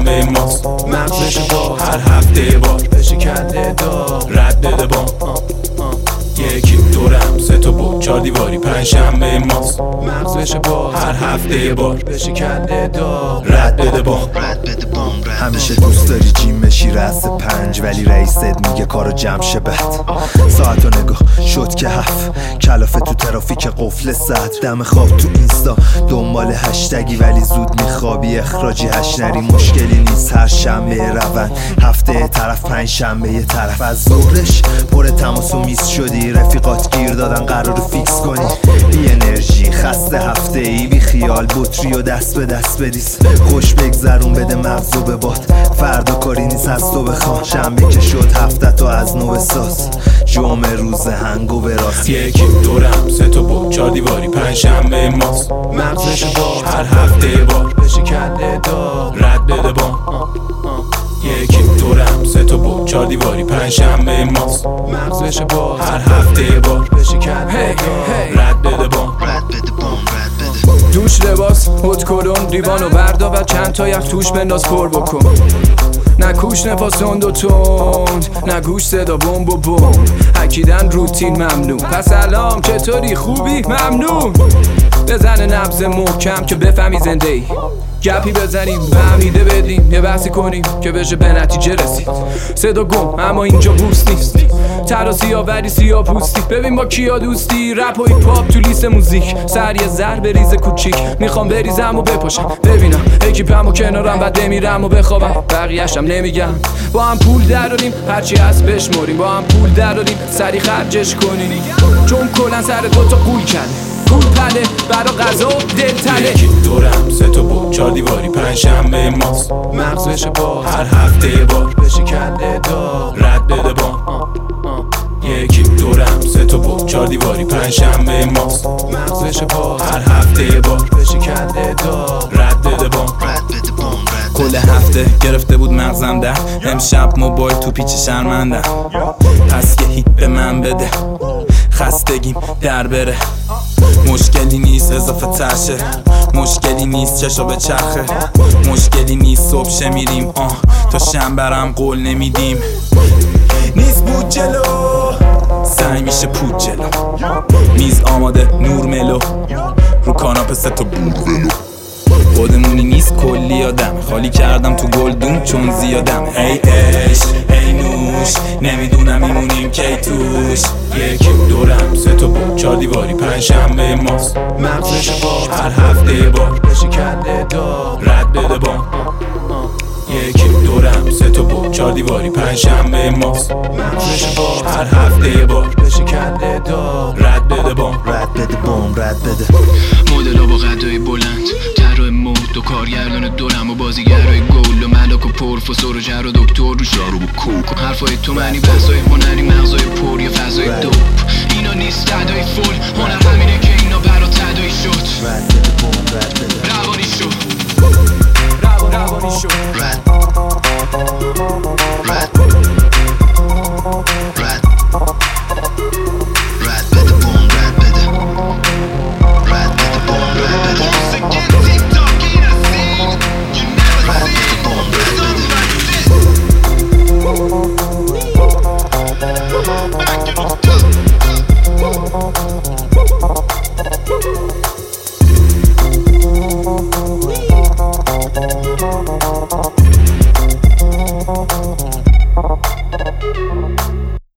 پنجشنبه ماست. مغزش با هر هفته بار بشه کنده دار رد بده بام. یکی دورم سه تا بود چار دیواری پنجشنبه ماست. مغزش با هر هفته بار بشه کنده دار رد بده بام. همیشه دوست داری جیم بشی رأس 5 ولی رئیست میگه کارو جمع شه بد. ساعتو نگاه شد که 7 کلافه تو ترافیک قفل صد. دم خواب تو اینستا دنبال هشتگی ولی زود میخوابی اخراجی هش نری. مشکلی نیست هر شنبه روند هفته طرف پنجشنبه یه طرف. از ظهرش پر تماس و میس شدی رفیقات گیر دادن قرار فیکس کنی. بی انرژی خسته هفته ای بی خیال بطری و دست به دست بریز. خوش بگذرون بده مغزو به باد فردا کاری نیست از تو بخواه. شنبه که شد هفته تو از نو بساز جمعه روز هنگو به راست. یکی دورم سه تا بود چار دیواری پنجشنبه ماست. مغزش با هر هفته بار بشه کنده دار رد بده بام. یکی دورم سه تا بود چار دیواری پنجشنبه ماست. مغزش با هر هفته بار بشه کنده دار رد بده بام. دوش لباس هد کلون لیوانو بردا و چند تا یخ توش بنداز پر بکن. نه کوش نفاس تند و تند نه گوش صدا بمب و بمب. اکیدن روتین ممنون پس سلام چطوری خوبی ممنون. بزن نبض محکم که بفهمی زنده ای. گپی بزنیم فهمیده بدیم یه بحثی کنیم که بشه به نتیجه رسید. صدا گم اما اینجا بوست نیست. ترا سیاوری سیاه پوستی ببین با کیا دوستی. رپ و هیپ هاپ تو لیست موزیک سر یه ضربه ریز کوچیک. میخوام بریزم و بپاشم ببینم اکیپم و کنارم بعد بمیرم و بخوابم. بقیه‌شم نمیگم با هم پول دراریم هرچی هست بشمریم. با هم پول دراریم سری خرجش کنیم چون کلن سر دوتا قول کرده پول پله برا غذا دل تله. یکی دورم سه تا بود چار دیواری پنجشنبه ماست. مغزش با هر هفته بار بشه کنده دار رد بده بام. یکی دورم سه تا بود چار دیواری پنجشنبه ماست. مغزش با هر هفته بار بشه کنده دار رد بده بام. کل هفته گرفته بود مغزم ده. امشب موبایل تو پیچ شرمنده. پس یه هیت به من بده خستگیم در بره. مشکلی نیست اضافه ترشه. مشکلی نیست چشا به چرخه. مشکلی نیست صبح شه میریم تا شنبرم قول نمیدیم. نیست بود جلو سعی میشه پود جلو. میز آماده نور ملو رو کاناپه سه تا بود ولو. خودمونی نیست کلی آدم خالی کردم تو گلدون چون زیادم. ای عشق ای نوش نمیدونم میمونیم کی توش. یکی دورم سه تا بود چار دیواری پنجشنبه ماست. مغزش با هر هفته بار بشه کنده دار رد بده بام. یکی دورم سه تا بود چار دیواری پنجشنبه ماست. مغزش با هر هفته بار بشه کنده دار رد بده بام. رد بده بام رد بده. مدلا با قدای بلند طراح مود و کارگردان دورم و بازیگرای گل و ملاک و پروفسور و جر و دکتر رو شهر و کوک. حرفای تو معنی بحثای هنری مغزای پر یه فضای دوپ. اینا نیست تدایی فول هنر همینه که اینا برا تدایی شد. رد بده بام رد بده. روانی شد روانی شد رد